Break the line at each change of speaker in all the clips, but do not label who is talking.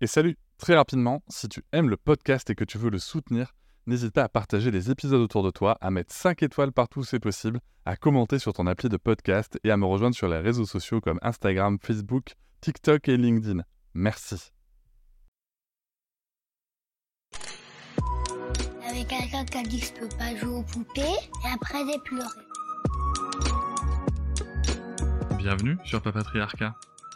Et salut, très rapidement, si tu aimes le podcast et que tu veux le soutenir, n'hésite pas à partager les épisodes autour de toi, à mettre 5 étoiles partout où c'est possible, à commenter sur ton appli de podcast et à me rejoindre sur les réseaux sociaux comme Instagram, Facebook, TikTok et LinkedIn. Merci.
Avec quelqu'un qui a dit que je peux pas jouer aux poupées et après j'ai pleuré.
Bienvenue sur Papatriarcat,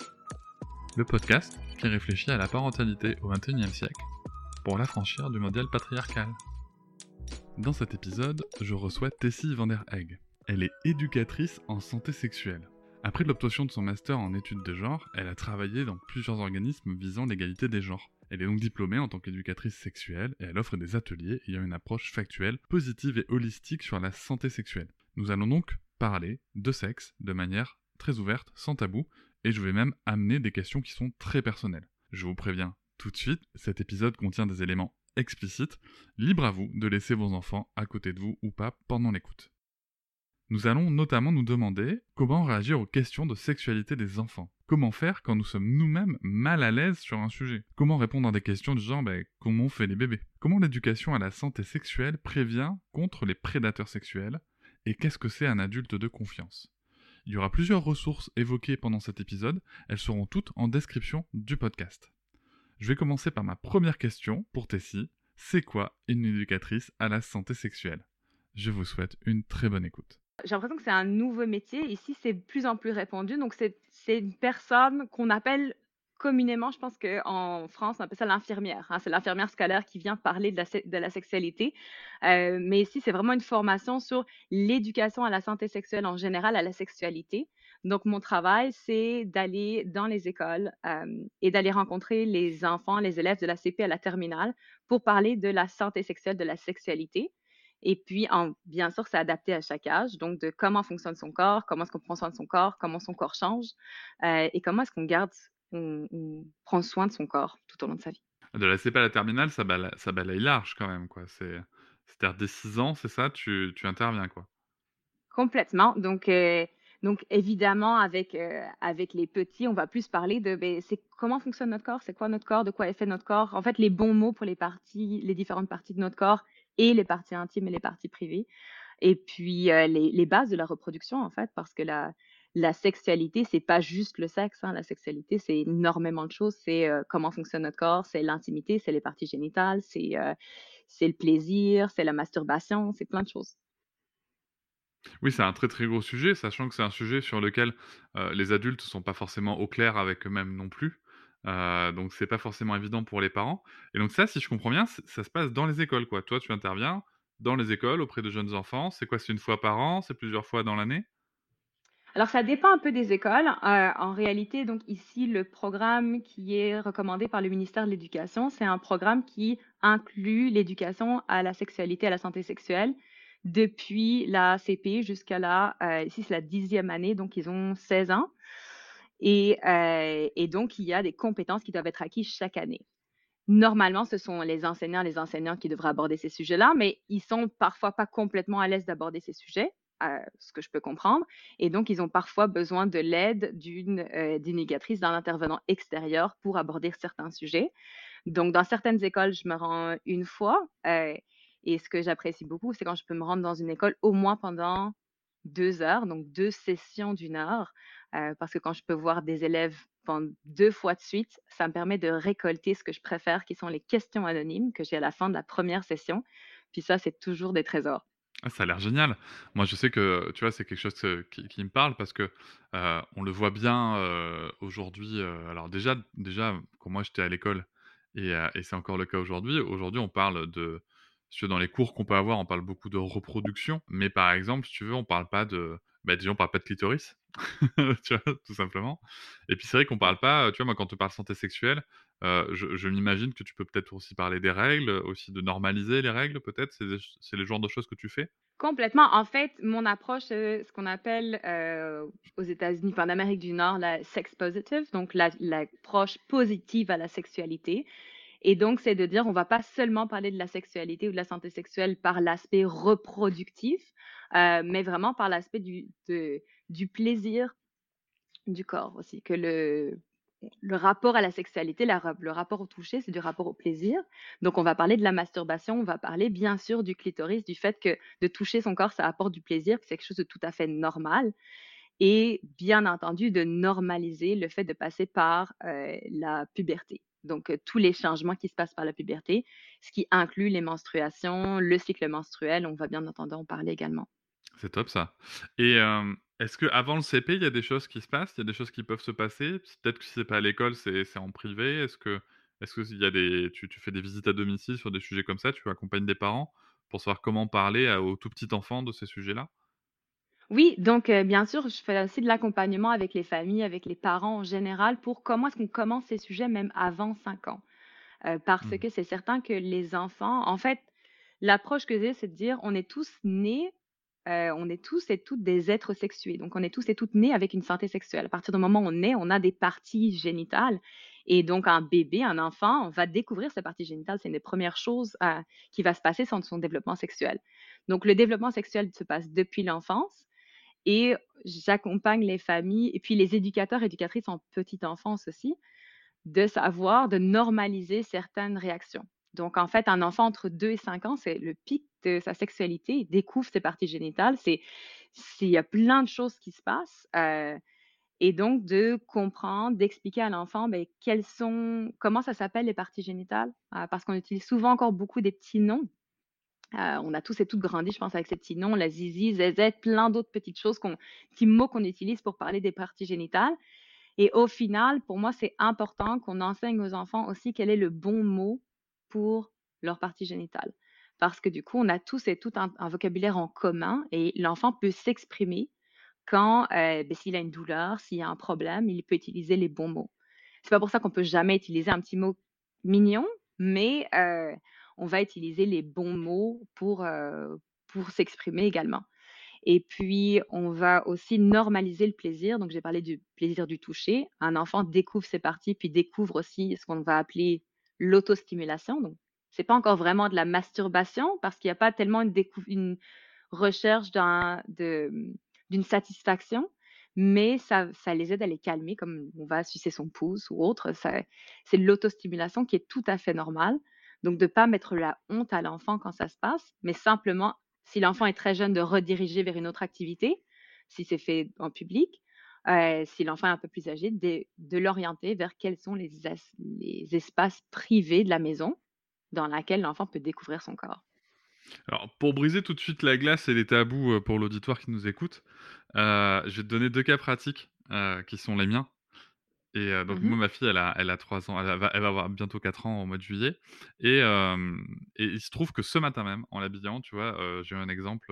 le podcast qui réfléchit à la parentalité au XXIe siècle pour l'affranchir du modèle patriarcal. Dans cet épisode, je reçois Tessie van der Egg. Elle est éducatrice en santé sexuelle. Après l'obtention de son master en études de genre, elle a travaillé dans plusieurs organismes visant l'égalité des genres. Elle est donc diplômée en tant qu'éducatrice sexuelle et elle offre des ateliers ayant une approche factuelle, positive et holistique sur la santé sexuelle. Nous allons donc parler de sexe de manière très ouverte, sans tabou, et je vais même amener des questions qui sont très personnelles. Je vous préviens tout de suite, cet épisode contient des éléments explicites, libre à vous de laisser vos enfants à côté de vous ou pas pendant l'écoute. Nous allons notamment nous demander comment réagir aux questions de sexualité des enfants. Comment faire quand nous sommes nous-mêmes mal à l'aise sur un sujet? Comment répondre à des questions du genre comment on fait les bébés? Comment l'éducation à la santé sexuelle prévient contre les prédateurs sexuels? Et qu'est-ce que c'est un adulte de confiance? Il y aura plusieurs ressources évoquées pendant cet épisode, elles seront toutes en description du podcast. Je vais commencer par ma première question pour Tessie. C'est quoi une éducatrice à la santé sexuelle? Je vous souhaite une très bonne écoute.
J'ai l'impression que c'est un nouveau métier. Ici, c'est de plus en plus répandu. Donc, c'est une personne qu'on appelle communément, je pense qu'en France, on appelle ça l'infirmière. C'est l'infirmière scolaire qui vient parler de la sexualité. Mais ici, c'est vraiment une formation sur l'éducation à la santé sexuelle en général, à la sexualité. Donc, mon travail, c'est d'aller dans les écoles et d'aller rencontrer les enfants, les élèves de la CP à la terminale pour parler de la santé sexuelle, de la sexualité. Et puis, bien sûr, c'est adapté à chaque âge, donc de comment fonctionne son corps, comment est-ce qu'on prend soin de son corps, comment son corps change, et comment est-ce on prend soin de son corps tout au long de sa vie.
De la CP à la terminale, ça balaye large quand même, quoi. C'est-à-dire dès 6 ans, c'est ça, tu interviens, quoi.
Complètement. Donc évidemment, avec les petits, on va plus parler de c'est comment fonctionne notre corps, c'est quoi notre corps, de quoi est fait notre corps. En fait, les bons mots pour les différentes parties de notre corps et les parties intimes et les parties privées. Et puis les bases de la reproduction, en fait, parce que la sexualité, c'est pas juste le sexe. La sexualité, c'est énormément de choses. C'est comment fonctionne notre corps, c'est l'intimité, c'est les parties génitales, c'est le plaisir, c'est la masturbation, c'est plein de choses.
Oui, c'est un très, très gros sujet, sachant que c'est un sujet sur lequel, les adultes sont pas forcément au clair avec eux-mêmes non plus. Donc c'est pas forcément évident pour les parents et donc ça, si je comprends bien, ça se passe dans les écoles, quoi. Toi, tu interviens dans les écoles auprès de jeunes enfants. C'est quoi? C'est une fois par an? C'est plusieurs fois dans l'année?
Alors, ça dépend un peu des écoles. En réalité, donc ici, le programme qui est recommandé par le ministère de l'Éducation, c'est un programme qui inclut l'éducation à la sexualité, à la santé sexuelle, depuis la CP jusqu'à ici, c'est la 10e année, donc ils ont 16 ans. Et donc, il y a des compétences qui doivent être acquises chaque année. Normalement, ce sont les enseignants qui devraient aborder ces sujets-là, mais ils sont parfois pas complètement à l'aise d'aborder ces sujets, ce que je peux comprendre. Et donc, ils ont parfois besoin de l'aide d'une éducatrice, d'un intervenant extérieur pour aborder certains sujets. Donc, dans certaines écoles, je me rends une fois. Et ce que j'apprécie beaucoup, c'est quand je peux me rendre dans une école au moins pendant 2 heures, donc 2 sessions d'1 heure, parce que quand je peux voir des élèves pendant 2 fois de suite, ça me permet de récolter ce que je préfère, qui sont les questions anonymes que j'ai à la fin de la première session. Puis ça, c'est toujours des trésors.
Ah, ça a l'air génial. Moi, je sais que, tu vois, c'est quelque chose, qui me parle parce que, on le voit bien, aujourd'hui, alors déjà quand moi j'étais à l'école et c'est encore le cas aujourd'hui. Aujourd'hui, on parle de si tu veux, dans les cours qu'on peut avoir, on parle beaucoup de reproduction, mais par exemple, si tu veux, on parle pas de déjà, on parle pas de clitoris, tu vois? Tout simplement et puis c'est vrai qu'on parle pas, tu vois, moi, quand on parle santé sexuelle, je m'imagine que tu peux peut-être aussi parler des règles, aussi de normaliser les règles peut-être? C'est le genre de choses que tu fais?
Complètement. En fait, mon approche, ce qu'on appelle aux États-Unis, enfin en Amérique du Nord, la sex positive, donc l'approche positive à la sexualité. Et donc, c'est de dire, on va pas seulement parler de la sexualité ou de la santé sexuelle par l'aspect reproductif, mais vraiment par l'aspect du plaisir du corps aussi, le rapport à la sexualité, le rapport au toucher, c'est du rapport au plaisir. Donc, on va parler de la masturbation, on va parler bien sûr du clitoris, du fait que de toucher son corps, ça apporte du plaisir, que c'est quelque chose de tout à fait normal. Et bien entendu, de normaliser le fait de passer par la puberté. Donc, tous les changements qui se passent par la puberté, ce qui inclut les menstruations, le cycle menstruel, on va bien entendu en parler également.
C'est top ça. Et est-ce qu'avant le CP, il y a des choses qui se passent? Il y a des choses qui peuvent se passer? Peut-être que si c'est pas à l'école, c'est en privé? Est-ce que il y a tu fais des visites à domicile sur des sujets comme ça? Tu accompagnes des parents pour savoir comment parler aux tout petits enfants de ces sujets-là?
Oui, donc bien sûr, je fais aussi de l'accompagnement avec les familles, avec les parents en général pour comment est-ce qu'on commence ces sujets même avant 5 ans. Parce
Mmh.
que c'est certain que les enfants en fait, l'approche que j'ai, c'est de dire: «On est tous nés, on est tous et toutes des êtres sexués». Donc on est tous et toutes nés avec une santé sexuelle. À partir du moment où on est, on a des parties génitales et donc un bébé, un enfant, va découvrir ses parties génitales. C'est une des premières choses, qui va se passer dans son développement sexuel. Donc le développement sexuel se passe depuis l'enfance et j'accompagne les familles et puis les éducateurs, éducatrices en petite enfance aussi, de savoir, de normaliser certaines réactions. Donc, en fait, un enfant entre 2 et 5 ans, c'est le pic de sa sexualité. Il découvre ses parties génitales. Il y a plein de choses qui se passent. Et donc, de comprendre, d'expliquer à l'enfant ben, comment ça s'appelle les parties génitales. Parce qu'on utilise souvent encore beaucoup des petits noms. On a tous et toutes grandi, je pense, avec ces petits noms, la zizi, zézette, plein d'autres petites choses, petits mots qu'on utilise pour parler des parties génitales. Et au final, pour moi, c'est important qu'on enseigne aux enfants aussi quel est le bon mot pour leur partie génitale. Parce que du coup, on a tous et toutes un vocabulaire en commun et l'enfant peut s'exprimer quand, s'il a une douleur, s'il y a un problème, il peut utiliser les bons mots. C'est pas pour ça qu'on peut jamais utiliser un petit mot mignon, mais on va utiliser les bons mots pour s'exprimer également. Et puis, on va aussi normaliser le plaisir. Donc, j'ai parlé du plaisir du toucher. Un enfant découvre ses parties, puis découvre aussi ce qu'on va appeler l'autostimulation. Donc, c'est pas encore vraiment de la masturbation parce qu'il n'y a pas tellement une recherche d'une satisfaction, mais ça les aide à les calmer, comme on va sucer son pouce ou autre. C'est de l'autostimulation qui est tout à fait normale. Donc, de ne pas mettre la honte à l'enfant quand ça se passe, mais simplement si l'enfant est très jeune, de rediriger vers une autre activité, si c'est fait en public. Si l'enfant est un peu plus âgé, de l'orienter vers quels sont les espaces privés de la maison dans laquelle l'enfant peut découvrir son corps.
Alors, pour briser tout de suite la glace et les tabous, pour l'auditoire qui nous écoute, je vais te donner 2 cas pratiques, qui sont les miens. Et donc
Mmh.
moi, ma fille, elle a 3 ans, elle va avoir bientôt 4 ans au mois de juillet et il se trouve que ce matin même, en l'habillant, tu vois, j'ai eu un exemple,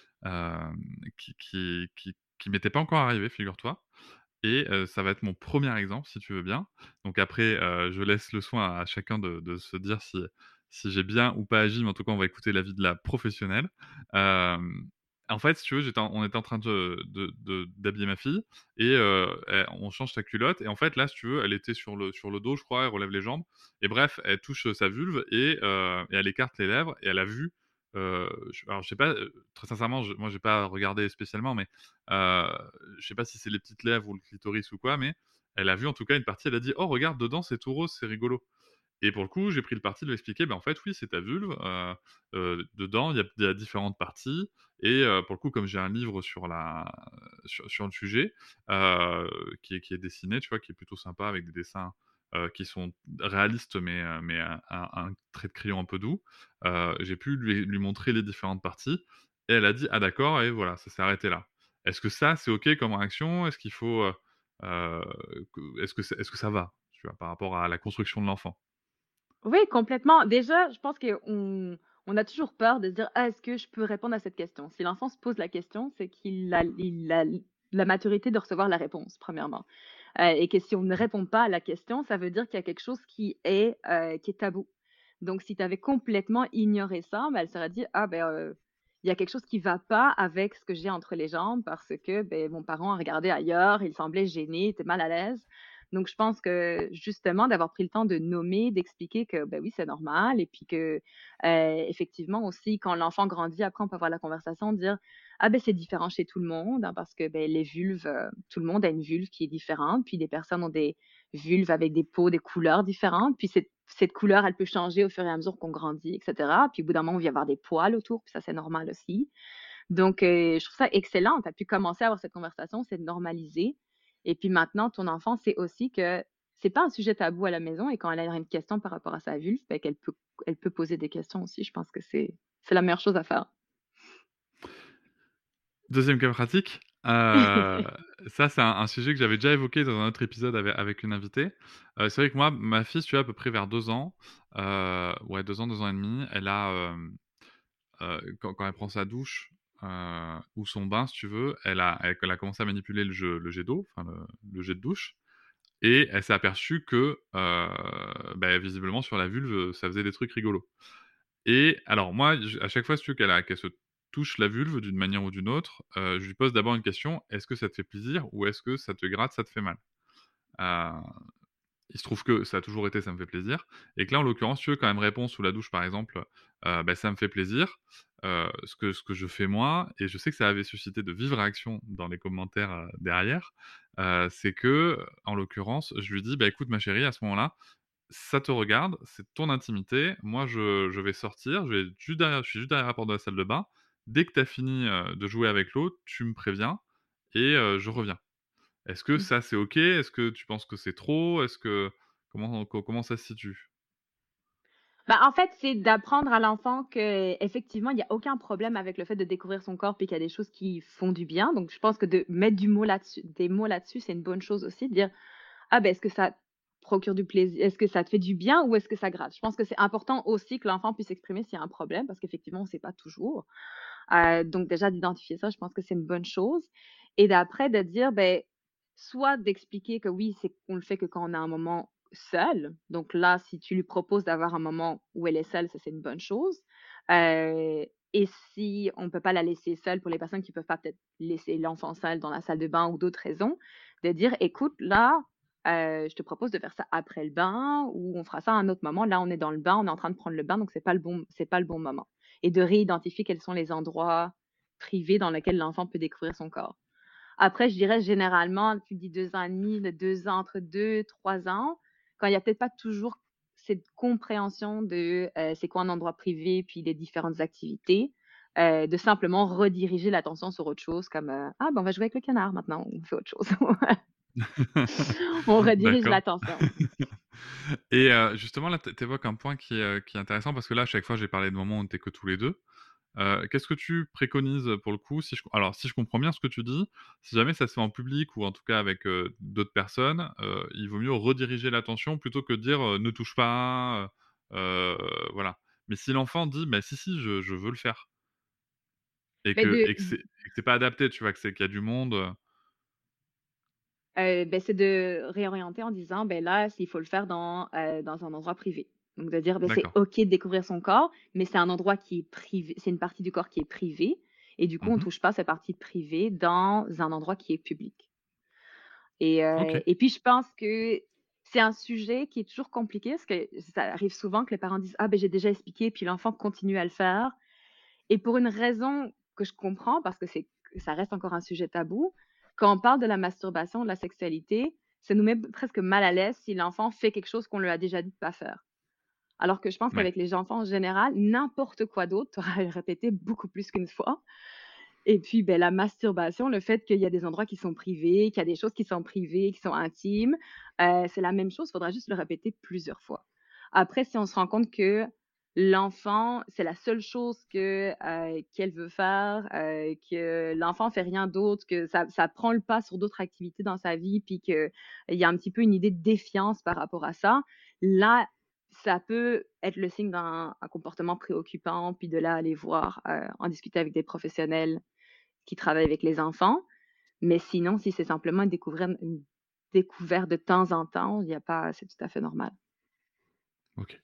qui m'était pas encore arrivé, figure-toi et ça va être mon premier exemple, si tu veux bien. Donc après, je laisse le soin à chacun de se dire si j'ai bien ou pas agi, mais en tout cas, on va écouter l'avis de la professionnelle. Hem, En fait, si tu veux, on était en train d'habiller ma fille et on change sa culotte et en fait, là, si tu veux, elle était sur le dos, je crois, elle relève les jambes et bref, elle touche, sa vulve et elle écarte les lèvres et elle a vu, je sais pas, très sincèrement, moi, j'ai pas regardé spécialement, mais Heu, je sais pas si c'est les petites lèvres ou le clitoris ou quoi, mais elle a vu en tout cas une partie, elle a dit: «Oh regarde dedans c'est tout rose, c'est rigolo» et pour le coup, j'ai pris le parti de lui expliquer: «Bah, en fait oui, c'est ta vulve, dedans il y a différentes parties» et pour le coup, comme j'ai un livre sur le sujet, qui est dessiné, tu vois? Qui est plutôt sympa avec des dessins, qui sont réalistes mais un trait de crayon un peu doux, j'ai pu lui montrer les différentes parties et elle a dit: «Ah d'accord» et voilà, ça s'est arrêté là. Est-ce que ça, c'est OK comme réaction? Est-ce qu'il faut, heu, est-ce que ça va, tu vois, par rapport à la construction de l'enfant?
Oui, complètement. Déjà, je pense qu'on a toujours peur de se dire: «Ah, est-ce que je peux répondre à cette question?» Si l'enfant se pose la question, c'est qu'il a la maturité de recevoir la réponse, premièrement. Et que si on ne répond pas à la question, ça veut dire qu'il y a quelque chose qui est tabou. Donc si tu avais complètement ignoré ça, elle se serait dit: «Ah ben, il y a quelque chose qui va pas avec ce que j'ai entre les jambes parce que, beh, mon parent a regardé ailleurs, il semblait gêné, était mal à l'aise». Donc je pense que justement d'avoir pris le temps de nommer, d'expliquer que, ben oui, c'est normal et puis que, effectivement aussi quand l'enfant grandit, après on peut avoir la conversation, de dire: «Ah ben c'est différent chez tout le monde, hein, parce que, beh, les vulves, tout le monde a une vulve qui est différente, puis des personnes ont des vulve avec des peaux, des couleurs différentes. Puis cette couleur, elle peut changer au fur et à mesure qu'on grandit, et cetera. Puis au bout d'un moment, il va y avoir des poils autour, puis ça, c'est normal aussi. Donc, je trouve ça excellent. Tu as pu commencer à avoir cette conversation, c'est de normaliser. Et puis maintenant, ton enfant sait aussi que c'est pas un sujet tabou à la maison et quand elle a une question par rapport à sa vulve, ben, elle peut poser des questions aussi. Je pense que c'est la meilleure chose à faire.
Deuxième cas pratique, ça c'est un sujet que j'avais déjà évoqué dans un autre épisode avec une invitée. C'est vrai que moi, ma fille, tu vois, à peu près vers 2 ans, ouais 2 ans, 2 ans et demi, elle a, quand elle prend sa douche, ou son bain si tu veux, elle a commencé à manipuler le jet d'eau, enfin le jet de douche et elle s'est aperçue que, bah, visiblement sur la vulve, ça faisait des trucs rigolos. Et alors moi, à chaque fois, si tu veux, qu'elle se touche la vulve d'une manière ou d'une autre, je lui pose d'abord une question: «Est-ce que ça te fait plaisir ou est-ce que ça te gratte, ça te fait mal?» heu, il se trouve que ça a toujours été: «Ça me fait plaisir» et que là, en l'occurrence, si tu veux, quand elle me répond sous la douche, par exemple, bah, «Ça me fait plaisir», ce que je fais moi et je sais que ça avait suscité de vives réactions dans les commentaires, derrière, c'est que, en l'occurrence, je lui dis: «Bah, écoute ma chérie, à ce moment-là, ça te regarde, c'est ton intimité. Moi, je vais sortir, je suis juste derrière la porte de la salle de bain. Dès que tu as fini, de jouer avec l'eau, tu me préviens et je reviens. Est-ce que ça, c'est OK? Est-ce que tu penses que c'est trop? Est-ce que comment ça se situe?
Bah, en fait, c'est d'apprendre à l'enfant qu'effectivement, il y a aucun problème avec le fait de découvrir son corps, puis qu'il y a des choses qui font du bien. Donc je pense que de mettre des mots là-dessus, c'est une bonne chose aussi, de dire: «Ah ben, est-ce que ça te procure du plaisir? Est-ce que ça te fait du bien ou est-ce que ça gratte?» Je pense que c'est important aussi que l'enfant puisse exprimer s'il y a un problème parce qu'effectivement, on ne sait pas toujours. Donc déjà d'identifier ça, je pense que c'est une bonne chose et d'après de dire, ben soit d'expliquer que oui, c'est on le fait que quand on a un moment seul. Donc là, si tu lui proposes d'avoir un moment où elle est seule, ça, c'est une bonne chose. Et si on ne peut pas la laisser seule pour les personnes qui peuvent pas peut-être laisser l'enfant seul dans la salle de bain ou d'autres raisons, de dire: «Écoute, là, je te propose de faire ça après le bain ou on fera ça à un autre moment. Là, on est dans le bain, on est en train de prendre le bain, donc c'est pas le bon moment» et de réidentifier quels sont les endroits privés dans lesquels l'enfant peut découvrir son corps. Après, je dirais généralement, tu dis 2 ans et demi, de 2 ans, entre 2 3 ans, quand il y a peut-être pas toujours cette compréhension de, c'est quoi un endroit privé, puis les différentes activités, de simplement rediriger l'attention sur autre chose comme, «Ah ben, on va jouer avec le canard maintenant», on fait autre chose. On redirige
D'accord.
l'attention.
Et justement là, tu évoques un point qui est intéressant parce que là, à chaque fois, j'ai parlé de moments où on était que tous les 2. Qu'est-ce que tu préconises, pour le coup? Si je comprends bien ce que tu dis, si jamais ça se fait en public ou en tout cas avec, d'autres personnes, il vaut mieux rediriger l'attention plutôt que de dire, «Ne touche pas», voilà. Mais si l'enfant dit: «Bah si, si, je veux le faire» et
Mais
que
de
et que c'est pas adapté, tu vois? Qu'il y a du monde,
C'est de réorienter en disant: «Ben là, s'il faut le faire dans un endroit privé». Donc de dire: «Ben c'est
d'accord.
OK de découvrir son corps, mais c'est un endroit qui est privé, c'est une partie du corps qui est privée et du coup, on
Mmh.
touche pas cette partie privée dans un endroit qui est public».
OK.
Et puis je pense que c'est un sujet qui est toujours compliqué parce que ça arrive souvent que les parents disent: «Ah ben j'ai déjà expliqué», puis l'enfant continue à le faire et pour une raison que je comprends, parce que ça reste encore un sujet tabou, quand on parle de la masturbation, de la sexualité, ça nous met presque mal à l'aise si l'enfant fait quelque chose qu'on lui a déjà dit de pas faire. Alors que je pense
Ouais.
qu'avec les enfants en général, n'importe quoi d'autre, tu auras à le répéter beaucoup plus qu'une fois. Et puis, ben, la masturbation, le fait qu'il y a des endroits qui sont privés, qu'il y a des choses qui sont privées, qui sont intimes, c'est la même chose, il faudra juste le répéter plusieurs fois. Après, si on se rend compte que l'enfant, c'est la seule chose qu'elle veut faire, que l'enfant fait rien d'autre, que ça prend le pas sur d'autres activités dans sa vie, puis qu'il y a un petit peu une idée de défiance par rapport à ça, là, ça peut être le signe d'un un comportement préoccupant, puis de là, aller voir, en discuter avec des professionnels qui travaille avec les enfants. Mais sinon, si c'est simplement une découverte de temps en temps, il y a pas c'est tout à fait normal.
OK.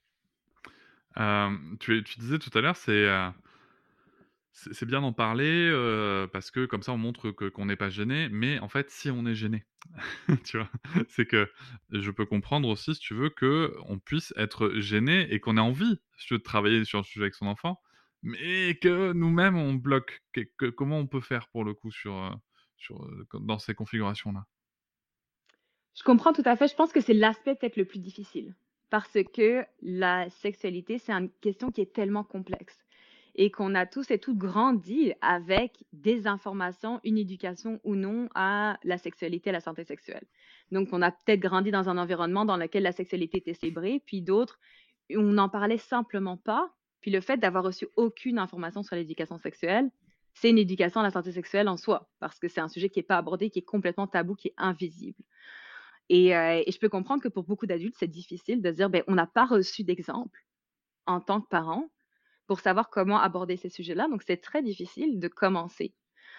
Tu disais tout à l'heure, c'est bien d'en parler, parce que comme ça on montre qu'on n'est pas gêné, mais en fait si on est gêné, tu vois? C'est que je peux comprendre aussi si tu veux qu'on puisse être gêné et qu'on ait envie, si tu veux, de travailler sur le sujet avec son enfant, mais que nous-mêmes on bloque. Comment on peut faire pour le coup sur, dans ces configurations-là?
Je comprends tout à fait. Je pense que c'est l'aspect peut-être le plus difficile parce que la sexualité, c'est une question qui est tellement complexe et qu'on a tous et toutes grandi avec des informations, une éducation ou non à la sexualité, à la santé sexuelle. Donc, on a peut-être grandi dans un environnement dans lequel la sexualité était célébrée, puis d'autres, on n'en parlait simplement pas. Puis le fait d'avoir reçu aucune information sur l'éducation sexuelle, c'est une éducation à la santé sexuelle en soi, parce que c'est un sujet qui n'est pas abordé, qui est complètement tabou, qui est invisible. Et je peux comprendre que pour beaucoup d'adultes, c'est difficile de se dire, ben, on n'a pas reçu d'exemple en tant que parent pour savoir comment aborder ces sujets-là. Donc, c'est très difficile de commencer.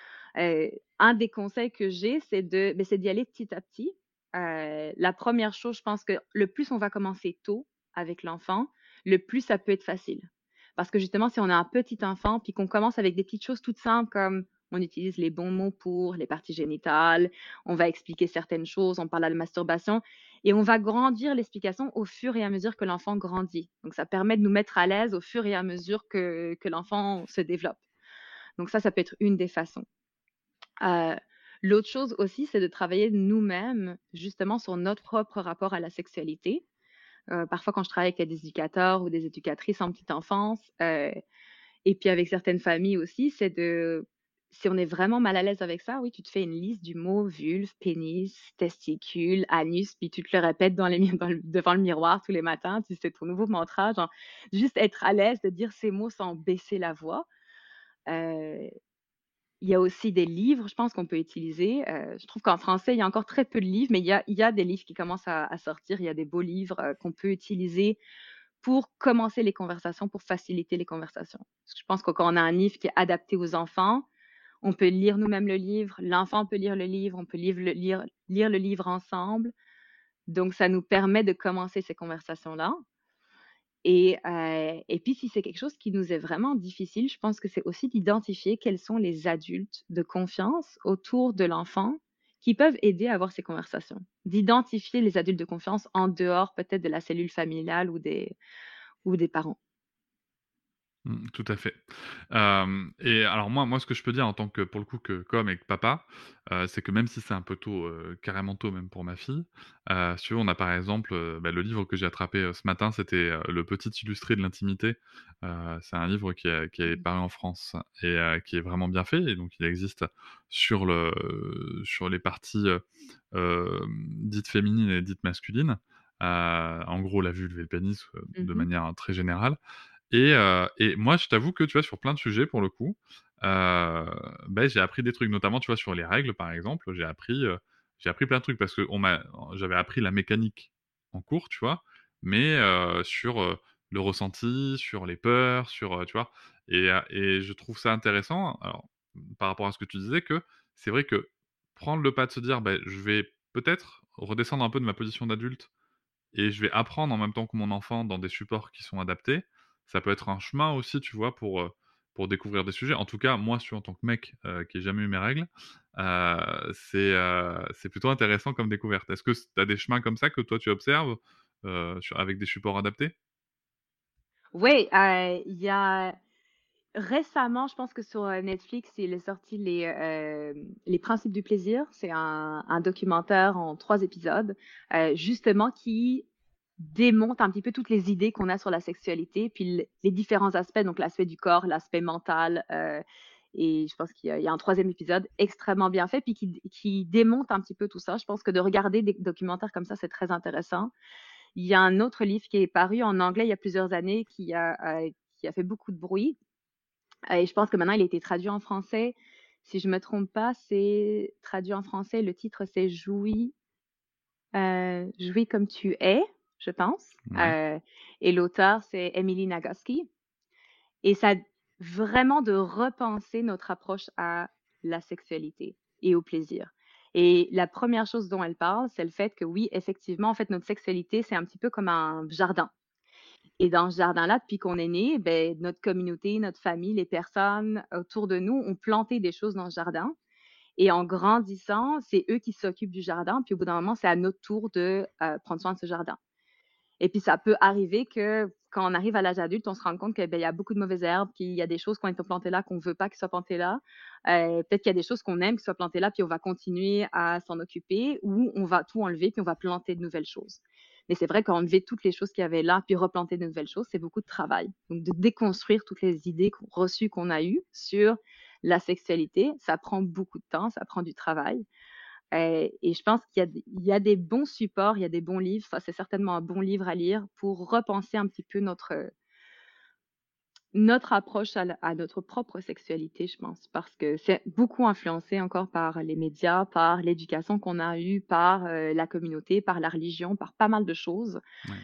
Un des conseils que j'ai, c'est d'y aller petit à petit. La première chose, je pense que le plus on va commencer tôt avec l'enfant, le plus ça peut être facile. Parce que justement, si on a un petit enfant, puis qu'on commence avec des petites choses toutes simples comme on utilise les bons mots pour les parties génitales, on va expliquer certaines choses, on parle de la masturbation, et on va grandir l'explication au fur et à mesure que l'enfant grandit. Donc, ça permet de nous mettre à l'aise au fur et à mesure que l'enfant se développe. Donc ça peut être une des façons. Heu, L'autre chose aussi, c'est de travailler nous-mêmes, justement, sur notre propre rapport à la sexualité. Parfois, quand je travaille avec des éducateurs ou des éducatrices en petite enfance, et puis avec certaines familles aussi, c'est de si on est vraiment mal à l'aise avec ça, oui, tu te fais une liste du mot vulve, pénis, testicule, anus, puis tu te le répètes dans les mi dans le devant le miroir tous les matins. C'est ton nouveau mantra, genre, juste être à l'aise de dire ces mots sans baisser la voix. Heu Il y a aussi des livres, je pense qu'on peut utiliser. Je trouve qu'en français, il y a encore très peu de livres, mais il y a des livres qui commencent à sortir. Il y a des beaux livres, qu'on peut utiliser pour commencer les conversations, pour faciliter les conversations. Parce que je pense que quand on a un livre qui est adapté aux enfants, on peut lire nous-mêmes le livre, l'enfant peut lire le livre, on peut lire le livre ensemble. Donc ça nous permet de commencer ces conversations-là. Et puis si c'est quelque chose qui nous est vraiment difficile, je pense que c'est aussi d'identifier quels sont les adultes de confiance autour de l'enfant qui peuvent aider à avoir ces conversations. D'identifier les adultes de confiance en dehors peut-être de la cellule familiale ou des parents.
Tout à fait. Et alors moi, ce que je peux dire en tant que pour le coup, que comme et que papa, c'est que même si c'est un peu tôt, carrément tôt même pour ma fille, si tu veux, on a par exemple, le livre que j'ai attrapé, ce matin, c'était, Le Petit illustré de l'intimité. C'est un livre qui est
Mmh.
paru en France et qui est vraiment bien fait et donc il existe sur les parties, dites féminines et dites masculines. En gros, la vulve et le pénis, de
Mmh.
manière très générale. Et moi, je t'avoue que, tu vois, sur plein de sujets, pour le coup, j'ai appris des trucs, notamment, tu vois, sur les règles, par exemple, j'ai appris plein de trucs parce que j'avais appris la mécanique en cours, tu vois? Mais sur, le ressenti, sur les peurs, sur, tu vois? Et je trouve ça intéressant, alors, par rapport à ce que tu disais, que c'est vrai que prendre le pas de se dire: je vais peut-être redescendre un peu de ma position d'adulte et je vais apprendre en même temps que mon enfant dans des supports qui sont adaptés. Ça peut être un chemin aussi, tu vois, pour découvrir des sujets. En tout cas, moi, en tant que mec, qui ai jamais eu mes règles, c'est plutôt intéressant comme découverte. Est-ce que tu as des chemins comme ça que toi tu observes, avec des supports adaptés?
Oui, il y a récemment, je pense que sur, Netflix, il est sorti Les Principes du plaisir. C'est un documentaire en 3 épisodes, justement qui démonte un petit peu toutes les idées qu'on a sur la sexualité, puis les différents aspects, donc l'aspect du corps, l'aspect mental, et je pense qu'il y a un troisième épisode extrêmement bien fait, puis qui démonte un petit peu tout ça. Je pense que de regarder des documentaires comme ça, c'est très intéressant. Il y a un autre livre qui est paru en anglais il y a plusieurs années qui a fait beaucoup de bruit, et je pense que maintenant il a été traduit en français. Si je me trompe pas, c'est traduit en français, le titre c'est Jouis comme tu es, je pense,
Ouais.
et l'auteur c'est Emily Nagoski, et ça vraiment de repenser notre approche à la sexualité et au plaisir. Et la première chose dont elle parle, c'est le fait que oui, effectivement, en fait, notre sexualité, c'est un petit peu comme un jardin. Et dans ce jardin-là, depuis qu'on est né, ben, notre communauté, notre famille, les personnes autour de nous ont planté des choses dans ce jardin. Et en grandissant, c'est eux qui s'occupent du jardin. Puis au bout d'un moment, c'est à notre tour de prendre soin de ce jardin. Et puis ça peut arriver que quand on arrive à l'âge adulte, on se rend compte que, il y a beaucoup de mauvaises herbes, qu'il y a des choses qui ont été plantées là qu'on ne veut pas qu'elles soient plantées là. Peut-être qu'il y a des choses qu'on aime qui soient plantées là, puis on va continuer à s'en occuper ou on va tout enlever, puis on va planter de nouvelles choses. Mais c'est vrai qu'enlever toutes les choses qu'il y avait là, puis replanter de nouvelles choses, c'est beaucoup de travail. Donc de déconstruire toutes les idées reçues qu'on a eues sur la sexualité, ça prend beaucoup de temps, ça prend du travail. Et je pense qu'il y a des bons supports, il y a des bons livres. Ça, c'est certainement un bon livre à lire pour repenser un petit peu notre approche à notre propre sexualité, je pense. Parce que c'est beaucoup influencé encore par les médias, par l'éducation qu'on a eue, par la communauté, par la religion, par pas mal de choses.
Ouais.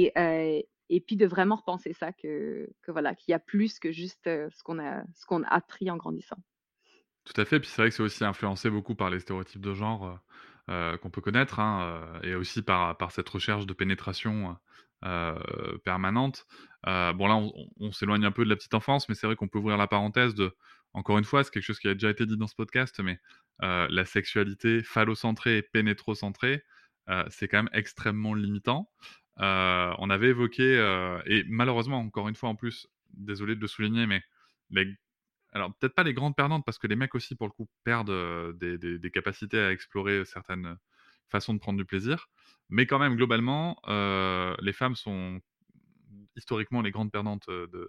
Et puis de vraiment repenser ça, que voilà, qu'il y a plus que juste ce qu'on a appris en grandissant.
Tout à fait, puis c'est vrai que c'est aussi influencé beaucoup par les stéréotypes de genre, qu'on peut connaître, hein, et aussi par cette recherche de pénétration, permanente. Bon là, on s'éloigne un peu de la petite enfance, mais c'est vrai qu'on peut ouvrir la parenthèse de encore une fois, c'est quelque chose qui a déjà été dit dans ce podcast, mais la sexualité phallocentrée et pénétrocentrée, c'est quand même extrêmement limitant. On avait évoqué, et malheureusement, encore une fois en plus, désolé de le souligner, mais les alors peut-être pas les grandes perdantes parce que les mecs aussi pour le coup perdent, des capacités à explorer certaines, façons de prendre du plaisir. Mais quand même globalement, les femmes sont historiquement les grandes perdantes,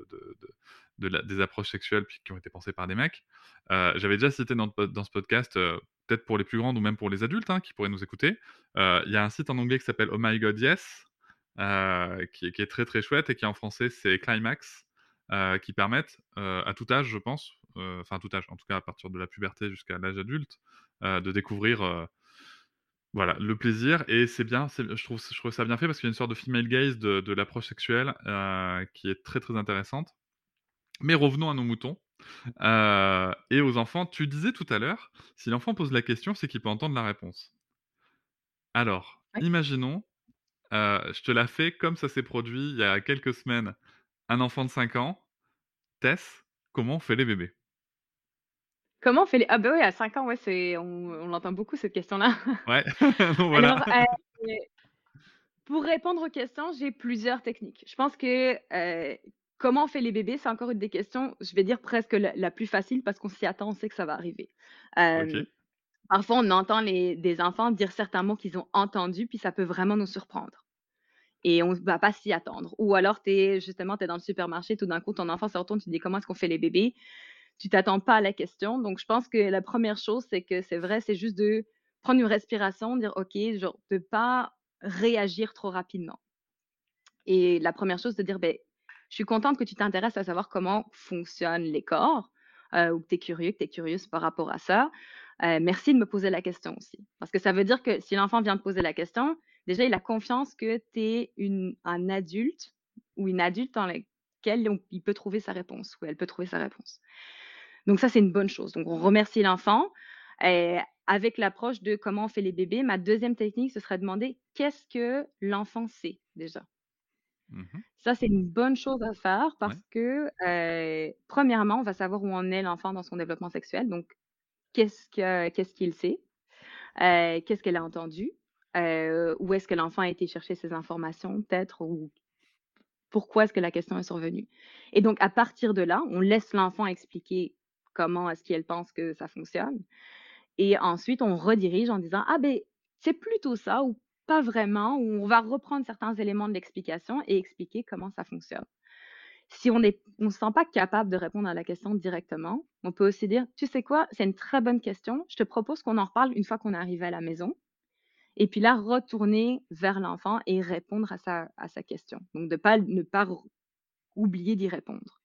des approches sexuelles puis qui ont été pensées par des mecs. J'avais déjà cité dans ce podcast, peut-être pour les plus grandes ou même pour les adultes, hein, qui pourraient nous écouter, il y a un site en anglais qui s'appelle Oh My God Yes, qui est très, très chouette et qui en français c'est Climax, qui permettent, à tout âge je pense, enfin à tout âge, en tout cas à partir de la puberté jusqu'à l'âge adulte, de découvrir, voilà, le plaisir. Et c'est bien, je trouve ça bien fait parce qu'il y a une sorte de female gaze de l'approche sexuelle, qui est très, très intéressante. Mais revenons à nos moutons, et aux enfants. Tu disais tout à l'heure, si l'enfant pose la question, c'est qu'il peut entendre la réponse. Alors,
Ouais.
imaginons, je te la fais comme ça s'est produit il y a quelques semaines. Un enfant de 5 ans, Tess, comment on fait les bébés?
Comment on fait les ah bah, oui, à 5 ans, ouais, on l'entend beaucoup cette question-là.
Ouais, donc voilà.
Alors, pour répondre aux questions, j'ai plusieurs techniques. Je pense que, comment on fait les bébés, c'est encore une des questions, je vais dire presque la plus facile parce qu'on s'y attend, on sait que ça va arriver.
OK,
Hem, Parfois, on entend des enfants dire certains mots qu'ils ont entendus, puis ça peut vraiment nous surprendre et on ne va pas s'y attendre. Ou alors tu es dans le supermarché, tout d'un coup, ton enfant se retourne, tu te dis: «Comment est-ce qu'on fait les bébés?» Tu t'attends pas à la question. Donc je pense que la première chose, c'est que c'est vrai, c'est juste de prendre une respiration, dire: «OK», genre de pas réagir trop rapidement. Et la première chose, de dire: «Beh, je suis contente que tu t'intéresses à savoir comment fonctionnent les corps, ou que tu es curieux, que tu es curieuse par rapport à ça. Merci de me poser la question aussi». Parce que ça veut dire que si l'enfant vient te poser la question, déjà il a confiance que tu es un adulte ou une adulte dans laquelle il peut trouver sa réponse ou elle peut trouver sa réponse. Donc ça, c'est une bonne chose. Donc on remercie l'enfant et avec l'approche de comment on fait les bébés, ma deuxième technique, ce serait de demander: «Qu'est-ce que l'enfant sait déjà?»
mmh,
Ça, c'est une bonne chose à faire
ouais,
parce que, premièrement, on va savoir où en est l'enfant dans son développement sexuel. Donc qu'est-ce qu'il sait? Qu'est-ce qu'elle a entendu? Où est-ce que l'enfant a été chercher ses informations peut-être ou pourquoi est-ce que la question est survenue? Et donc à partir de là, on laisse l'enfant expliquer comment est-ce qu'elle pense que ça fonctionne et ensuite on redirige en disant: «Ah ben c'est plutôt ça» ou «Pas vraiment» ou on va reprendre certains éléments de l'explication et expliquer comment ça fonctionne. Si on se sent pas capable de répondre à la question directement, on peut aussi dire: «Tu sais quoi? C'est une très bonne question. Je te propose qu'on en reparle une fois qu'on est arrivé à la maison» et puis là, retourner vers l'enfant et répondre à sa question. Donc de pas ne pas oublier d'y répondre.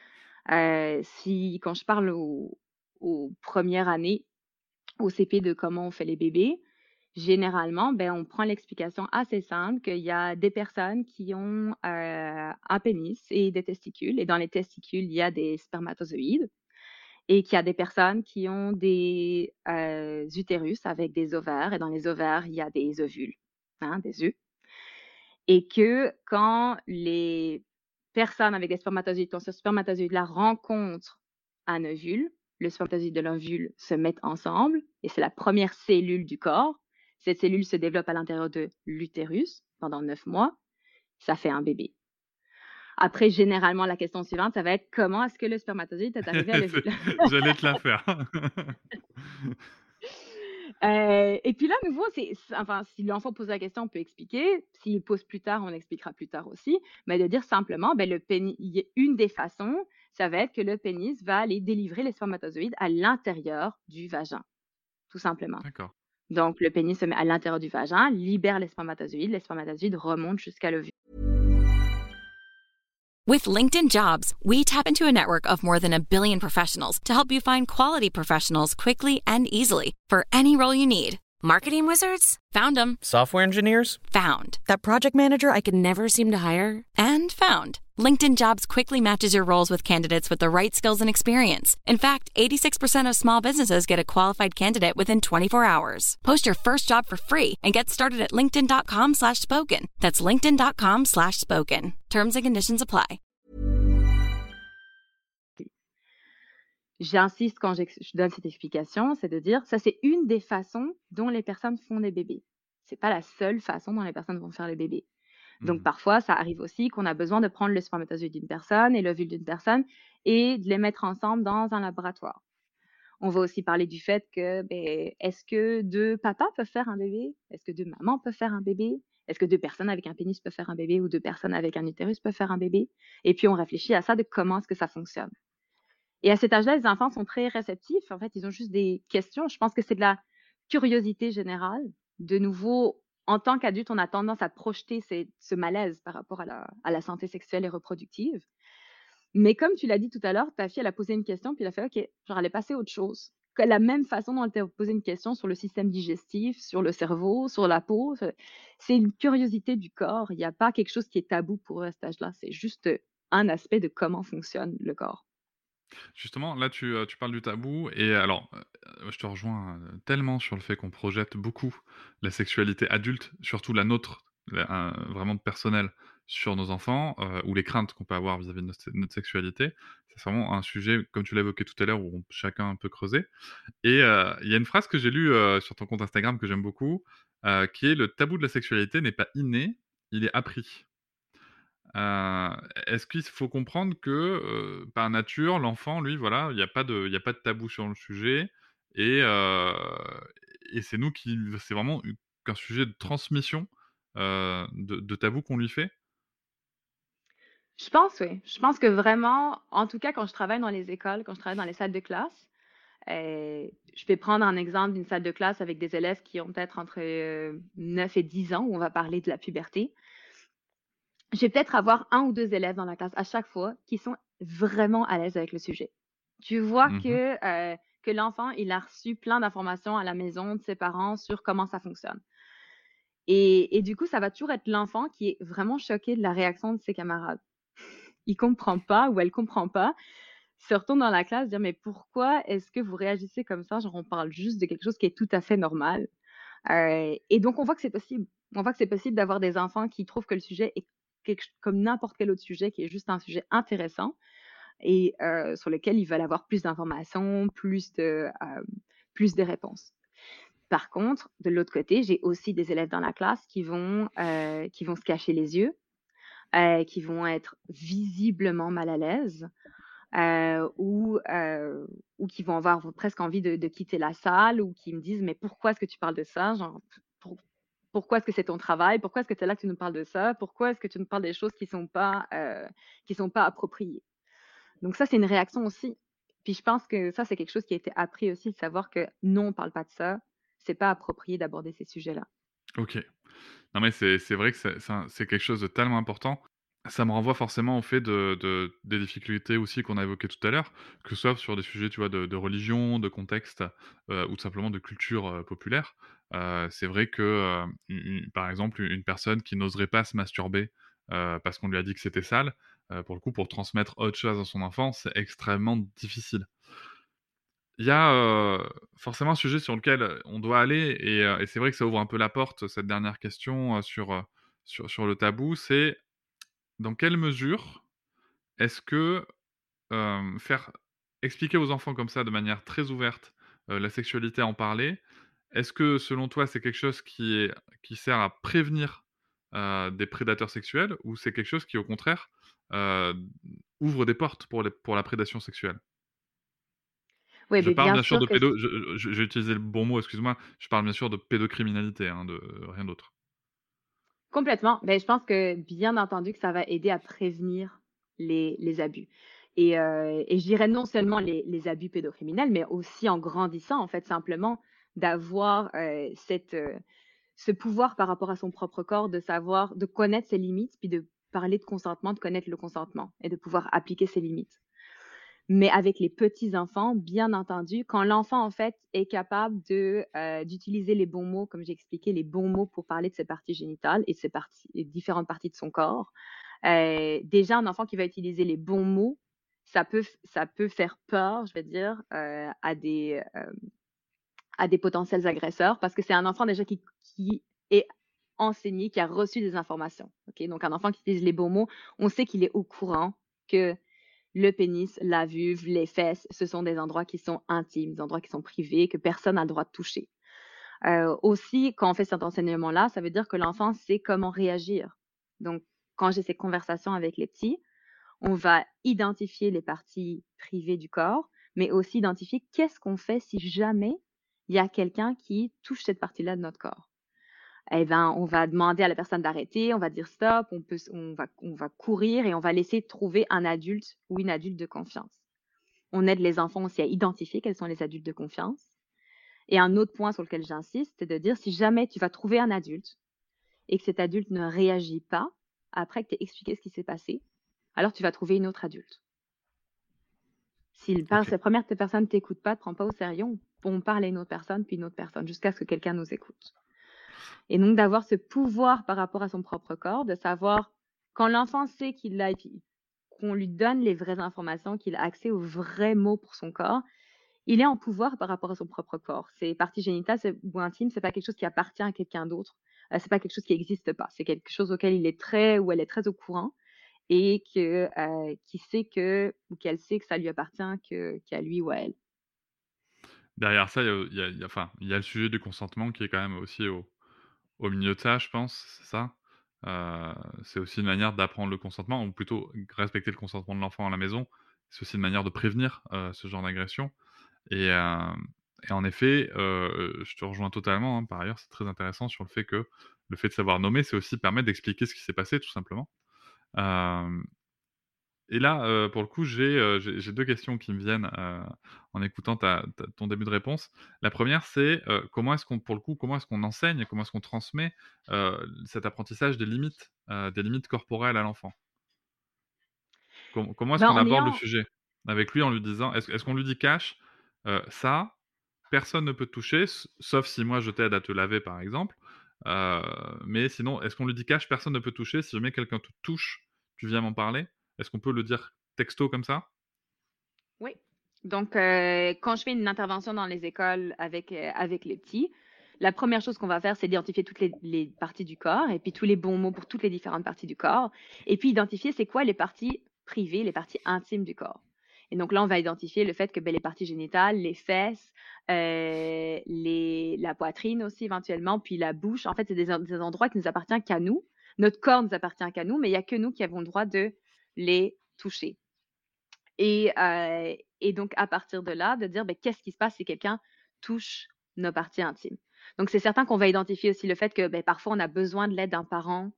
Si quand je parle aux premières années, au CP de comment on fait les bébés, généralement, ben, on prend l'explication assez simple qu'il y a des personnes qui ont, un pénis et des testicules et dans les testicules, il y a des spermatozoïdes et qu'il y a des personnes qui ont des, utérus avec des ovaires et dans les ovaires, il y a des ovules, hein, des œufs et que quand les personnes avec des spermatozoïdes, quand ce spermatozoïde-là rencontre un ovule, le spermatozoïde de l'ovule se mettent ensemble et c'est la première cellule du corps. Cette cellule se développe à l'intérieur de l'utérus pendant 9 mois. Ça fait un bébé. Après, généralement, la question suivante, ça va être: «Comment est-ce que le spermatozoïde est arrivé à l'ovule?»
J'allais te la faire.
Et puis là, à nouveau, enfin, si l'enfant pose la question, on peut expliquer. S'il pose plus tard, on expliquera plus tard aussi. Mais de dire simplement, ben, le pénis, une des façons, ça va être que le pénis va aller délivrer les spermatozoïdes à l'intérieur du vagin, tout simplement.
D'accord.
Donc, le pénis se met à l'intérieur du vagin, libère les spermatozoïdes remontent jusqu'à l'ovule.
With LinkedIn Jobs, we tap into a network of more than 1 billion professionals to help you find quality professionals quickly and easily for any role you need. Marketing wizards? Found them.
Software engineers?
Found.
That project manager I could never seem to hire?
And found. LinkedIn Jobs quickly matches your roles with candidates with the right skills and experience. In fact, 86% of small businesses get a qualified candidate within 24 hours. Post your first job for free and get started at linkedin.com/spoken. That's linkedin.com/spoken. Terms and conditions apply.
J'insiste quand je donne cette explication, c'est de dire, ça c'est une des façons dont les personnes font des bébés. C'est pas la seule façon dont les personnes vont faire les bébés. Donc, parfois, ça arrive aussi qu'on a besoin de prendre le spermatozoïde d'une personne et l'ovule d'une personne et de les mettre ensemble dans un laboratoire. On va aussi parler du fait que, est-ce que 2 papas peuvent faire un bébé? Est-ce que 2 mamans peuvent faire un bébé? Est-ce que 2 personnes avec un pénis peuvent faire un bébé ou 2 personnes avec un utérus peuvent faire un bébé? Et puis, on réfléchit à ça de comment est-ce que ça fonctionne. Et à cet âge-là, les enfants sont très réceptifs. En fait, ils ont juste des questions. Je pense que c'est de la curiosité générale. De nouveau, en tant qu'adulte, on a tendance à projeter ce malaise par rapport à la santé sexuelle et reproductive. Mais comme tu l'as dit tout à l'heure, ta fille, elle a posé une question, puis elle a fait: «OK», genre elle est passée à autre chose. Que la même façon dont elle t'a posé une question sur le système digestif, sur le cerveau, sur la peau, c'est une curiosité du corps. Il y a pas quelque chose qui est tabou pour eux à cet âge-là. C'est juste, un aspect de comment fonctionne le corps.
Justement, là, tu parles du tabou et alors, je te rejoins, tellement sur le fait qu'on projette beaucoup la sexualité adulte, surtout la nôtre, vraiment personnelle, sur nos enfants, ou les craintes qu'on peut avoir vis-à-vis de notre sexualité. C'est vraiment un sujet, comme tu l'as évoqué tout à l'heure, où chacun peut creuser et il y a une phrase que j'ai lue, sur ton compte Instagram que j'aime beaucoup, qui est: «Le tabou de la sexualité n'est pas inné, il est appris». Est-ce qu'il faut comprendre que, par nature, l'enfant, lui, voilà, il y a pas de tabou sur le sujet et c'est nous qui c'est vraiment qu'un sujet de transmission, de tabou qu'on lui fait?
Je pense, oui. Je pense que vraiment, en tout cas, quand je travaille dans les écoles, quand je travaille dans les salles de classe, je vais prendre un exemple d'une salle de classe avec des élèves qui ont peut-être entre, 9 et 10 ans, où on va parler de la puberté. Je vais peut-être avoir un ou 2 élèves dans la classe à chaque fois qui sont vraiment à l'aise avec le sujet. Tu vois
Mmh.
que l'enfant, il a reçu plein d'informations à la maison de ses parents sur comment ça fonctionne. Et du coup, ça va toujours être l'enfant qui est vraiment choqué de la réaction de ses camarades. Il comprend pas ou elle comprend pas, se retourne dans la classe, dire: «Mais pourquoi est-ce que vous réagissez comme ça? Genre, on parle juste de quelque chose qui est tout à fait normal». Et donc on voit que c'est possible. On voit que c'est possible d'avoir des enfants qui trouvent que le sujet est comme n'importe quel autre sujet, qui est juste un sujet intéressant et sur lequel ils veulent avoir plus d'informations, plus de réponses. Par contre, de l'autre côté, j'ai aussi des élèves dans la classe qui vont se cacher les yeux, qui vont être visiblement mal à l'aise, ou qui vont avoir presque envie de quitter la salle ou qui me disent: «Mais pourquoi est-ce que tu parles de ça? Genre, pour pourquoi est-ce que c'est ton travail? Pourquoi est-ce que tu es là que tu nous parles de ça? Pourquoi est-ce que tu nous parles des choses qui sont pas appropriées?» Donc ça, c'est une réaction aussi. Puis je pense que ça, c'est quelque chose qui a été appris aussi, de savoir que non, on parle pas de ça. C'est pas approprié d'aborder ces sujets-là.
OK. Non, mais c'est vrai que c'est quelque chose de tellement important. Ça me renvoie forcément au fait des difficultés aussi qu'on a évoquées tout à l'heure, que ce soit sur des sujets, tu vois, de religion, de contexte, ou tout simplement de culture, populaire. C'est vrai que, par exemple, une personne qui n'oserait pas se masturber, parce qu'on lui a dit que c'était sale, pour le coup, pour transmettre autre chose à son enfant, c'est extrêmement difficile. Il y a, forcément un sujet sur lequel on doit aller et c'est vrai que ça ouvre un peu la porte, cette dernière question, sur le tabou. C'est dans quelle mesure est-ce que, faire expliquer aux enfants comme ça de manière très ouverte, la sexualité, en parler, est-ce que selon toi c'est quelque chose qui sert à prévenir, des prédateurs sexuels ou c'est quelque chose qui, au contraire, heu, ouvre des portes pour la prédation sexuelle?
Oui,
Je
beh,
parle
bien
bien sûr
sûr
de
que s
pédo j'ai utilisé le bon mot, excuse-moi. Je parle bien sûr de pédocriminalité, hein, de rien d'autre.
complètement. Ben je pense que, bien entendu, que ça va aider à prévenir les abus et je dirais non seulement les abus pédocriminels, mais aussi en grandissant, en fait, simplement d'avoir, ce pouvoir par rapport à son propre corps, de connaître ses limites, puis de parler de consentement, de connaître le consentement et de pouvoir appliquer ses limites. Mais avec les petits enfants, bien entendu, quand l'enfant, en fait, est capable d'utiliser les bons mots, comme j'ai expliqué, les bons mots pour parler de ses parties génitales et de ses parties et différentes parties de son corps, déjà un enfant qui va utiliser les bons mots, ça peut faire peur, je vais dire, à des potentiels agresseurs parce que c'est un enfant déjà qui est enseigné, qui a reçu des informations, OK? Donc un enfant qui utilise les bons mots, on sait qu'il est au courant que le pénis, la vulve, les fesses, ce sont des endroits qui sont intimes, des endroits qui sont privés, que personne n'a le droit de toucher. Aussi, quand on fait cet enseignement-là, ça veut dire que l'enfant sait comment réagir. Donc, quand j'ai ces conversations avec les petits, on va identifier les parties privées du corps, mais aussi identifier qu'est-ce qu'on fait si jamais il y a quelqu'un qui touche cette partie-là de notre corps. Eh ben, on va demander à la personne d'arrêter, on va dire stop, on va courir et on va laisser trouver un adulte ou une adulte de confiance. On aide les enfants aussi à identifier quels sont les adultes de confiance. Et un autre point sur lequel j'insiste, c'est de dire si jamais tu vas trouver un adulte et que cet adulte ne réagit pas après que tu aies expliqué ce qui s'est passé, alors tu vas trouver une autre adulte. Si
OK.
la première personne ne t'écoute pas, ne te prend pas au sérieux, on parle à une autre personne, puis une autre personne, jusqu'à ce que quelqu'un nous écoute. Et donc d'avoir ce pouvoir par rapport à son propre corps, de savoir quand l'enfant sait qu'on lui donne les vraies informations, qu'il a accès aux vrais mots pour son corps, il est en pouvoir par rapport à son propre corps. Ses parties génitales ou intimes, c'est pas quelque chose qui appartient à quelqu'un d'autre. C'est pas quelque chose qui n'existe pas. C'est quelque chose auquel il est très ou elle est très au courant et qui sait que ou qu'elle sait que ça lui appartient qu'à lui ou à elle.
Derrière ça, enfin, il y a le sujet du consentement qui est quand même aussi au milieu de ça, je pense, c'est ça? Heu, c'est aussi une manière d'apprendre le consentement ou plutôt respecter le consentement de l'enfant à la maison. C'est aussi une manière de prévenir, ce genre d'agression et en effet, je te rejoins totalement, hein. Par ailleurs, c'est très intéressant sur le fait de savoir nommer, c'est aussi permettre d'expliquer ce qui s'est passé tout simplement. Hem Et là, pour le coup, j'ai 2 questions qui me viennent, en écoutant ton début de réponse. La première, c'est, comment est-ce qu'on enseigne, comment est-ce qu'on transmet, cet apprentissage des limites corporelles à l'enfant? Comment est-ce
Ben,
qu'on
en
aborde le
ayant
sujet avec lui en lui disant est-ce qu'on lui dit cash, «Ça, personne ne peut te toucher sauf si moi je t'aide à te laver par exemple», heu, mais sinon, est-ce qu'on lui dit cash «Personne ne peut te toucher, si jamais quelqu'un te touche, tu viens m'en parler»? Est-ce qu'on peut le dire texto comme ça?
Oui. Donc, quand je fais une intervention dans les écoles avec les petits, la première chose qu'on va faire, c'est d'identifier toutes les parties du corps et puis tous les bons mots pour toutes les différentes parties du corps et puis identifier c'est quoi les parties privées, les parties intimes du corps. Et donc là, on va identifier le fait que, beh, les parties génitales, les fesses, la poitrine aussi éventuellement, puis la bouche, en fait, c'est des endroits qui nous appartiennent qu'à nous. Notre corps nous appartient qu'à nous, mais il y a que nous qui avons le droit de les toucher. Et donc à partir de là, de dire, beh, qu'est-ce qui se passe si quelqu'un touche nos parties intimes? Donc c'est certain qu'on va identifier aussi le fait que, beh, parfois on a besoin de l'aide d'un parent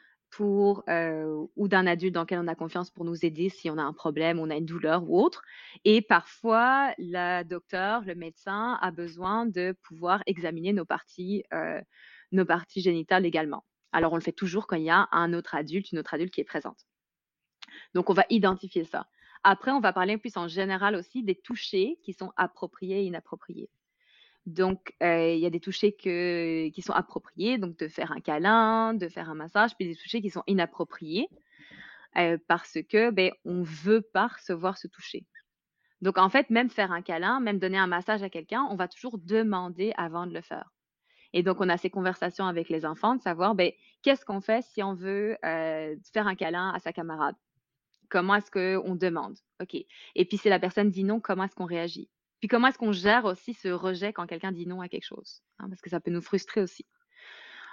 ou d'un adulte dans lequel on a confiance pour nous aider si on a un problème, on a une douleur ou autre. Et parfois, la docteur, le médecin a besoin de pouvoir examiner nos parties génitales également. Alors on le fait toujours quand il y a un autre adulte, une autre adulte qui est présente. Donc, on va identifier ça. Après, on va parler plus en général aussi des touchés qui sont appropriés et inappropriés. Donc, il y a des touchés qui sont appropriés, donc de faire un câlin, de faire un massage, puis des touchés qui sont inappropriés parce que ben, on veut pas recevoir ce toucher. Donc, en fait, même faire un câlin, même donner un massage à quelqu'un, on va toujours demander avant de le faire. Et donc, on a ces conversations avec les enfants de savoir ben, qu'est-ce qu'on fait si on veut faire un câlin à sa camarade. Comment est-ce qu'on demande? OK. Et puis si la personne dit non, comment est-ce qu'on réagit? Puis comment est-ce qu'on gère aussi ce rejet quand quelqu'un dit non à quelque chose? Hein, parce que ça peut nous frustrer aussi.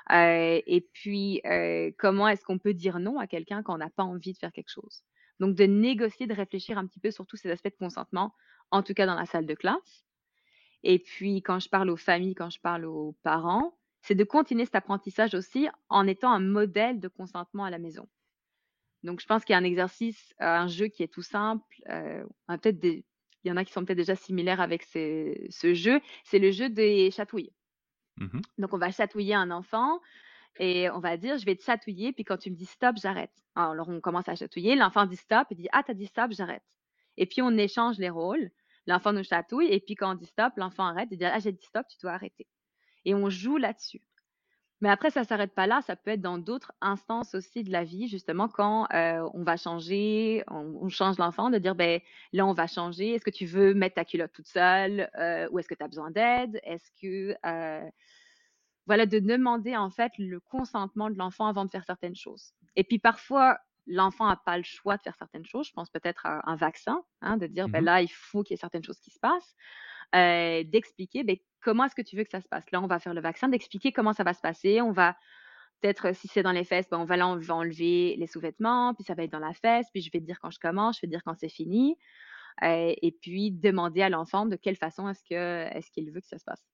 Et puis, comment est-ce qu'on peut dire non à quelqu'un quand on n'a pas envie de faire quelque chose? Donc de négocier, de réfléchir un petit peu sur tous ces aspects de consentement, en tout cas dans la salle de classe. Et puis quand je parle aux familles, quand je parle aux parents, c'est de continuer cet apprentissage aussi en étant un modèle de consentement à la maison. Donc je pense qu'il y a un exercice, un jeu qui est tout simple, on a peut-être des il y en a qui sont peut-être déjà similaires avec ce jeu, c'est le jeu des chatouilles.
Mmh.
Donc on va chatouiller un enfant et on va dire: «Je vais te chatouiller, puis quand tu me dis stop, j'arrête». Alors on commence à chatouiller, l'enfant dit stop, il dit: «Ah, tu as dit stop, j'arrête». Et puis on échange les rôles. L'enfant nous chatouille et puis quand on dit stop, l'enfant arrête, il dit: «Ah, j'ai dit stop, tu dois arrêter». Et on joue là-dessus. Mais après ça s'arrête pas là, ça peut être dans d'autres instances aussi de la vie, justement quand, on va changer, on change l'enfant, de dire: «Beh, là, on va changer. Est-ce que tu veux mettre ta culotte toute seule, ou est-ce que tu as besoin d'aide? Est-ce que» voilà, de demander en fait le consentement de l'enfant avant de faire certaines choses. Et puis parfois, l'enfant a pas le choix de faire certaines choses. Je pense peut-être à un vaccin, hein, de dire: «Ben
Mmh.
là, il faut qu'il y ait certaines choses qui se passent». D'expliquer, beh, comment est-ce que tu veux que ça se passe? Là, on va faire le vaccin, d'expliquer comment ça va se passer. On va peut-être, si c'est dans les fesses, ben, on va enlever les sous-vêtements, puis ça va être dans la fesse, puis je vais te dire quand je commence, je vais te dire quand c'est fini, et puis demander à l'enfant de quelle façon est-ce qu'il veut que ça se passe.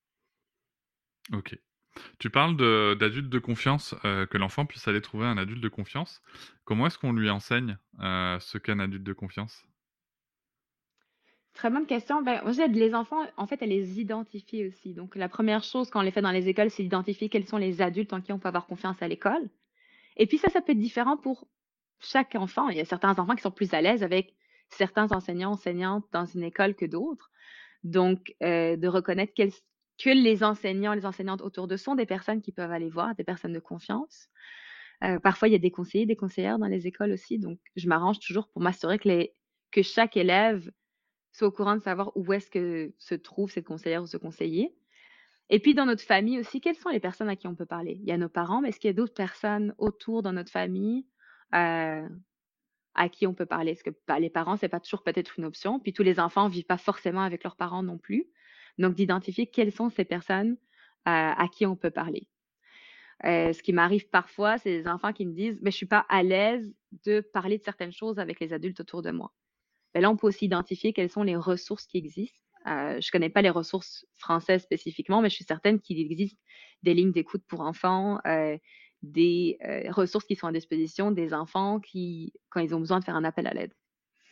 OK. Tu parles d'adultes de confiance, que l'enfant puisse aller trouver un adulte de confiance. Comment est-ce qu'on lui enseigne, ce qu'est un adulte de confiance?
Très bonne question. Ben, moi, j'aide les enfants, en fait, à les identifier aussi. Donc, la première chose quand on les fait dans les écoles, c'est d'identifier quels sont les adultes en qui on peut avoir confiance à l'école. Et puis ça peut être différent pour chaque enfant. Il y a certains enfants qui sont plus à l'aise avec certains enseignants, enseignantes dans une école que d'autres. Donc, de reconnaître que les enseignants, les enseignantes autour d'eux sont des personnes qui peuvent aller voir, des personnes de confiance. Parfois, il y a des conseillers, des conseillères dans les écoles aussi. Donc, je m'arrange toujours pour m'assurer que chaque élève soit au courant de savoir où est-ce que se trouve cette conseillère ou ce conseiller. Et puis dans notre famille aussi, quelles sont les personnes à qui on peut parler? Il y a nos parents, mais est-ce qu'il y a d'autres personnes autour dans notre famille, heu, à qui on peut parler? Est-ce que bah, les parents, c'est pas toujours peut-être une option, puis tous les enfants vivent pas forcément avec leurs parents non plus. Donc d'identifier quelles sont ces personnes, à qui on peut parler. Ce qui m'arrive parfois, c'est des enfants qui me disent: «Beh, je suis pas à l'aise de parler de certaines choses avec les adultes autour de moi». Beh, là, on peut aussi identifier quelles sont les ressources qui existent. Je connais pas les ressources françaises spécifiquement, mais je suis certaine qu'il existe des lignes d'écoute pour enfants, des, ressources qui sont à disposition des enfants qui quand ils ont besoin de faire un appel à l'aide.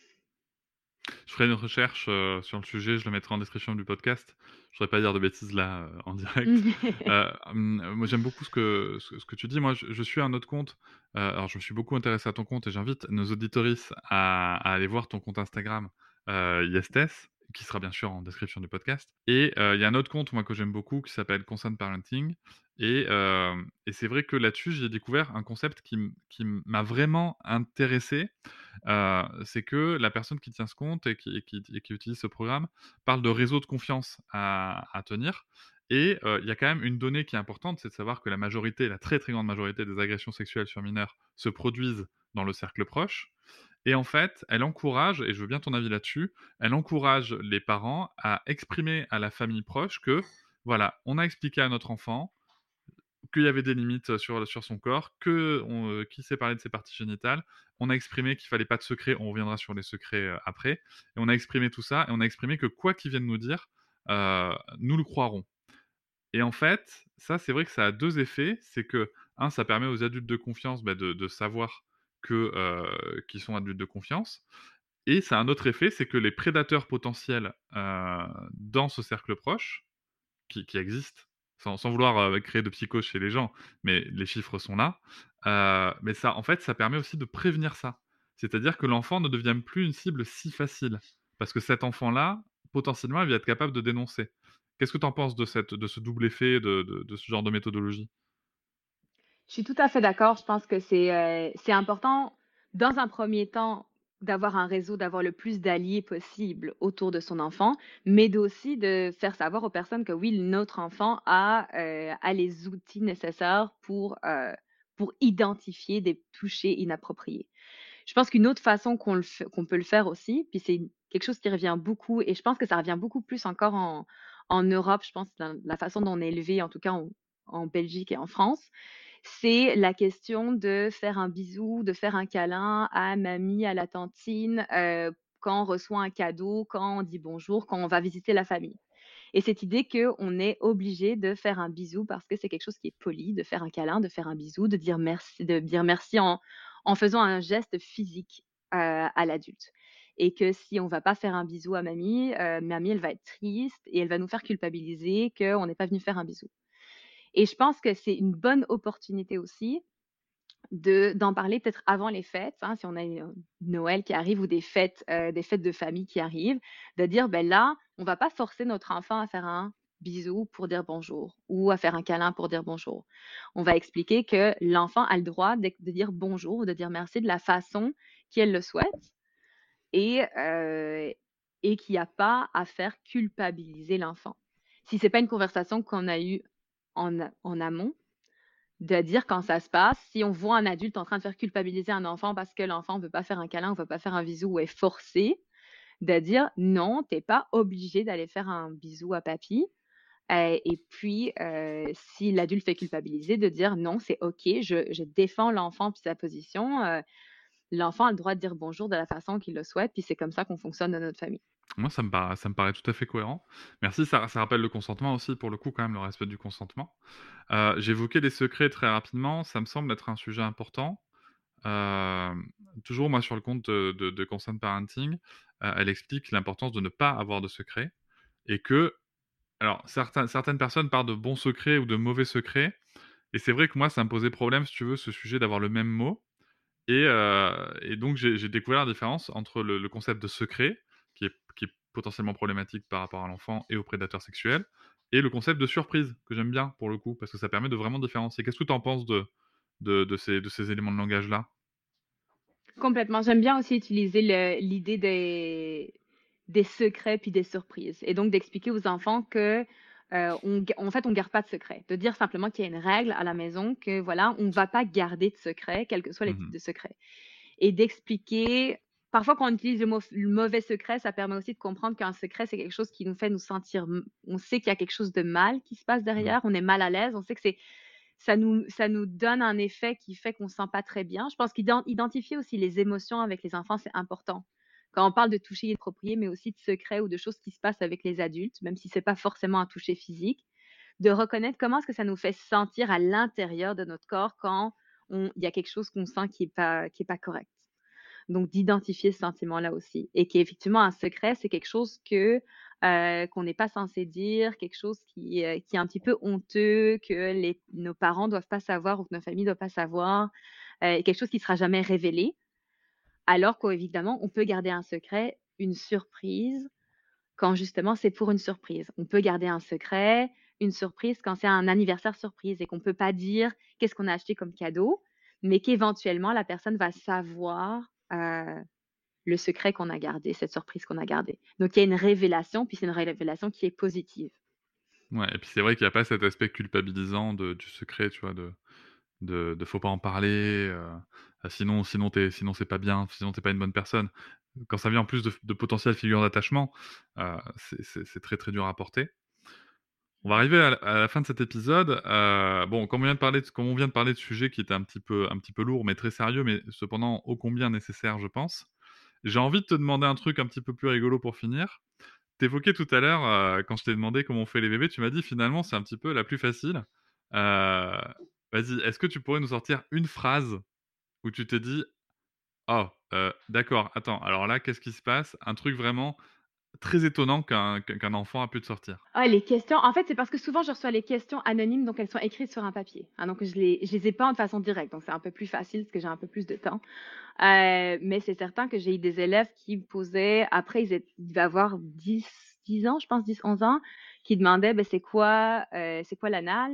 Je ferai une recherche, sur le sujet, je le mettrai en description du podcast. Je voudrais pas dire de bêtises là, en direct. Moi j'aime beaucoup ce que tu dis. Moi je suis un autre compte, alors je me suis beaucoup intéressé à ton compte et j'invite nos auditoristes à aller voir ton compte Instagram, Yestes, qui sera bien sûr en description du podcast et il y a un autre compte moi que j'aime beaucoup qui s'appelle Consent Parenting et c'est vrai que là-dessus j'ai découvert un concept qui m'a vraiment intéressé. C'est que la personne qui tient ce compte et qui utilise ce programme parle de réseau de confiance à tenir et il y a quand même une donnée qui est importante, c'est de savoir que la très, très grande majorité des agressions sexuelles sur mineurs se produisent dans le cercle proche et en fait, elle encourage et je veux bien ton avis là-dessus, elle encourage les parents à exprimer à la famille proche que, voilà, on a expliqué à notre enfant qu'il y avait des limites sur son corps, qu'il s'est parlé de ses parties génitales. On a exprimé qu'il fallait pas de secret, on reviendra sur les secrets, après et on a exprimé tout ça et on a exprimé que quoi qu'ils viennent nous dire, nous le croirons et en fait, ça, c'est vrai que ça a 2 effets. C'est que un, ça permet aux adultes de confiance, bah, de savoir qu'ils sont adultes de confiance et ça a un autre effet, c'est que les prédateurs potentiels, dans ce cercle proche, qui existent, sans vouloir, créer de psychose chez les gens, mais les chiffres sont là. Mais ça, en fait, ça permet aussi de prévenir ça. C'est-à-dire que l'enfant ne devient plus une cible si facile. Parce que cet enfant-là, potentiellement, il va être capable de dénoncer. Qu'est-ce que tu en penses de ce double effet de ce genre de méthodologie?
Je suis tout à fait d'accord. Je pense que c'est important, dans un premier temps, d'avoir un réseau, d'avoir le plus d'alliés possible autour de son enfant, mais d'aussi de faire savoir aux personnes que oui, notre enfant a les outils nécessaires pour identifier des touchés inappropriés. Je pense qu'une autre façon qu'on peut le faire aussi, puis c'est quelque chose qui revient beaucoup et je pense que ça revient beaucoup plus encore en Europe, je pense, dans la façon dont on est élevé, en tout cas en Belgique et en France, c'est la question de faire un bisou, de faire un câlin à mamie, à la tantine, quand on reçoit un cadeau, quand on dit bonjour, quand on va visiter la famille. Et cette idée qu'on est obligé de faire un bisou parce que c'est quelque chose qui est poli, de faire un câlin, de faire un bisou, de dire merci en faisant un geste physique à l'adulte. Et que si on va pas faire un bisou à mamie, mamie, elle va être triste et elle va nous faire culpabiliser qu'on n'est pas venu faire un bisou. Et je pense que c'est une bonne opportunité aussi d'en parler peut-être avant les fêtes, hein, si on a Noël qui arrive ou des fêtes de famille qui arrivent, de dire: «Ben là, on va pas forcer notre enfant à faire un bisou pour dire bonjour ou à faire un câlin pour dire bonjour». On va expliquer que l'enfant a le droit de dire bonjour ou de dire merci de la façon qu'elle le souhaite et qu'il y a pas à faire culpabiliser l'enfant. Si c'est pas une conversation qu'on a eue en amont, de dire quand ça se passe, si on voit un adulte en train de faire culpabiliser un enfant parce que l'enfant ne veut pas faire un câlin ou veut pas faire un bisou ou est forcé, de dire: «Non, tu es pas obligé d'aller faire un bisou à papy». Et puis, si l'adulte fait culpabiliser, de dire: «Non, c'est OK, je défends l'enfant puis sa position, l'enfant a le droit de dire bonjour de la façon qu'il le souhaite, puis c'est comme ça qu'on fonctionne dans notre famille».
Moi, ça me paraît tout à fait cohérent. Merci, ça rappelle le consentement aussi, pour le coup, quand même, le respect du consentement. J'évoquais les secrets très rapidement, ça me semble être un sujet important. Toujours moi sur le compte de Consent Parenting, elle explique l'importance de ne pas avoir de secret et que alors certaines personnes parlent de bons secrets ou de mauvais secrets et c'est vrai que moi ça me posait problème, si tu veux, ce sujet d'avoir le même mot et donc j'ai découvert la différence entre le concept de secret qui est potentiellement problématique par rapport à l'enfant et aux prédateurs sexuels et le concept de surprise que j'aime bien pour le coup, parce que ça permet de vraiment différencier. Qu'est-ce que tu en penses de ces éléments de langage-là?
Complètement. J'aime bien aussi utiliser l'idée des secrets puis des surprises et donc d'expliquer aux enfants que, en fait, on garde pas de secret. De dire simplement qu'il y a une règle à la maison que, voilà, on ne va pas garder de secret, quels que soient les types
Mmh.
de secrets et d'expliquer parfois quand on utilise le mauvais secret, ça permet aussi de comprendre qu'un secret, c'est quelque chose qui nous fait nous sentir on sait qu'il y a quelque chose de mal qui se passe
Mmh.
derrière, on est mal à l'aise, on sait que ça nous donne un effet qui fait qu'on se sent pas très bien. Je pense qu'identifier aussi les émotions avec les enfants, c'est important. Quand on parle de toucher inapproprié, mais aussi de secrets ou de choses qui se passent avec les adultes, même si c'est pas forcément un toucher physique, de reconnaître comment est-ce que ça nous fait sentir à l'intérieur de notre corps quand il y a quelque chose qu'on sent qui est pas correct. Donc d'identifier ce sentiment-là aussi et qu'effectivement un secret, c'est quelque chose qu'on n'est pas censé dire, quelque chose qui est un petit peu honteux, que nos parents doivent pas savoir ou que nos familles doivent pas savoir, et quelque chose qui sera jamais révélé. Alors qu'évidemment, on peut garder un secret, une surprise, quand justement c'est pour une surprise. On peut garder un secret, une surprise quand c'est un anniversaire surprise et qu'on peut pas dire qu'est-ce qu'on a acheté comme cadeau, mais qu'éventuellement la personne va savoir, le secret qu'on a gardé, cette surprise qu'on a gardée. Donc il y a une révélation, puis c'est une révélation qui est positive.
Ouais et puis c'est vrai qu'il y a pas cet aspect culpabilisant du secret, tu vois? De faut pas en parler, sinon c'est pas bien, sinon tu pas une bonne personne. Quand ça vient en plus de potentielles figures d'attachement, c'est très, très dur à porter. On va arriver à la fin de cet épisode. Bon, comme on vient de parler de sujets qui étaient un petit peu lourds, mais très sérieux, mais cependant ô combien nécessaires, je pense. J'ai envie de te demander un truc un petit peu plus rigolo pour finir. Tu évoquais tout à l'heure, quand je t'ai demandé comment on fait les bébés, tu m'as dit: «Finalement, c'est un petit peu la plus facile». Heu, Vas-y, est-ce que tu pourrais nous sortir une phrase où tu t'es dit: «Oh, d'accord, attends, alors là, qu'est-ce qui se passe?» Un truc vraiment très étonnant qu'un enfant a pu te sortir.
Ah, les questions, en fait, c'est parce que souvent je reçois les questions anonymes, donc elles sont écrites sur un papier, hein, donc je les ai pas de façon directe, donc c'est un peu plus facile parce que j'ai un peu plus de temps. Mais c'est certain que j'ai eu des élèves qui me posaient après ils devaient avoir 10 ans, je pense 10, 11 ans, qui demandaient: «Beh, c'est quoi l'anal?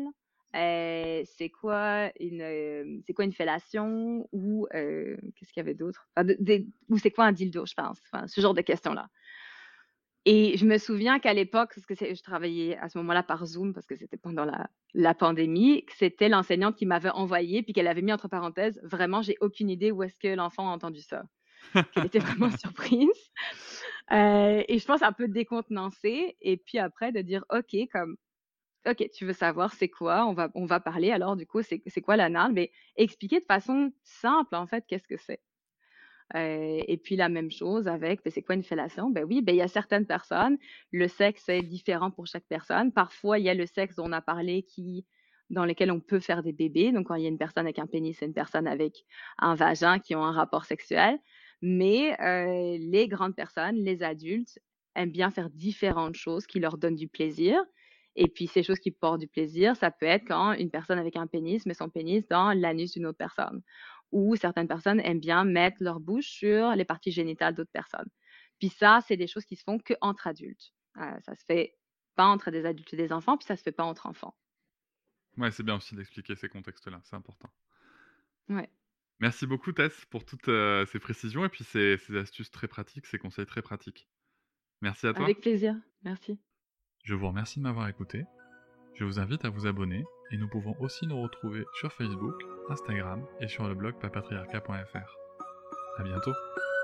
C'est quoi une fellation?» ou qu'est-ce qu'il y avait d'autre? Enfin ou «C'est quoi un dildo?» je pense, enfin ce genre de questions-là. Et je me souviens qu'à l'époque, parce que je travaillais à ce moment-là par Zoom, parce que c'était pendant la pandémie, que c'était l'enseignante qui m'avait envoyé, puis qu'elle avait mis entre parenthèses: «Vraiment, j'ai aucune idée où est-ce que l'enfant a entendu ça». Qu'elle était vraiment surprise, et je pense un peu décontenancée et puis après de dire: «OK», comme OK, tu veux savoir c'est quoi? On va parler alors du coup, c'est quoi la NAD? Mais expliquer de façon simple en fait qu'est-ce que c'est. Et puis la même chose avec, c'est quoi une fellation? Oui, il y a certaines personnes, le sexe est différent pour chaque personne. Parfois, il y a le sexe dont on a parlé dans lequel on peut faire des bébés. Donc, quand il y a une personne avec un pénis et une personne avec un vagin qui ont un rapport sexuel. Mais les grandes personnes, les adultes, aiment bien faire différentes choses qui leur donnent du plaisir. Et puis, ces choses qui portent du plaisir, ça peut être quand une personne avec un pénis met son pénis dans l'anus d'une autre personne ou certaines personnes aiment bien mettre leur bouche sur les parties génitales d'autres personnes. Puis ça, c'est des choses qui se font qu'entre adultes. Ça se fait pas entre des adultes et des enfants, puis ça se fait pas entre enfants.
Ouais, c'est bien aussi d'expliquer ces contextes-là, c'est important.
Ouais.
Merci beaucoup Tess pour toutes ces précisions et puis ces astuces très pratiques, ces conseils très pratiques. Merci à toi.
Avec plaisir. Merci.
Je vous remercie de m'avoir écouté. Je vous invite à vous abonner et nous pouvons aussi nous retrouver sur Facebook, Instagram et sur le blog papatriarca.fr. À bientôt.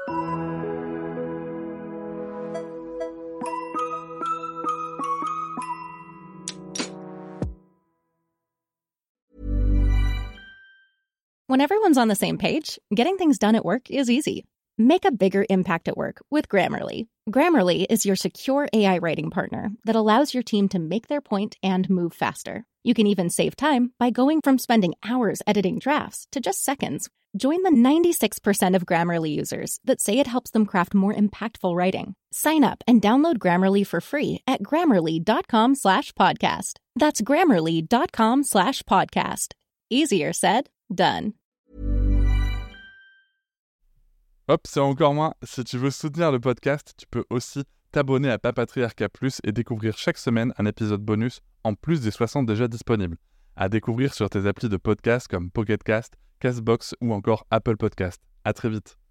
When everyone's on the same page, getting things done at work is easy. Make a bigger impact at work with Grammarly. Grammarly is your secure AI writing partner that allows your team to make their point and move faster. You can even save time by going from spending hours editing drafts to just seconds. Join the 96% of Grammarly users that say it helps them craft more impactful writing. Sign up and download Grammarly for free at grammarly.com/podcast. That's grammarly.com/podcast. Easier said, done.
Hop, c'est encore moins. Si tu veux soutenir le podcast, tu peux aussi t'abonner à Papatriarca Plus et découvrir chaque semaine un épisode bonus en plus des 60 déjà disponibles. À découvrir sur tes applis de podcast comme Pocket Cast, Castbox ou encore Apple Podcast. À très vite.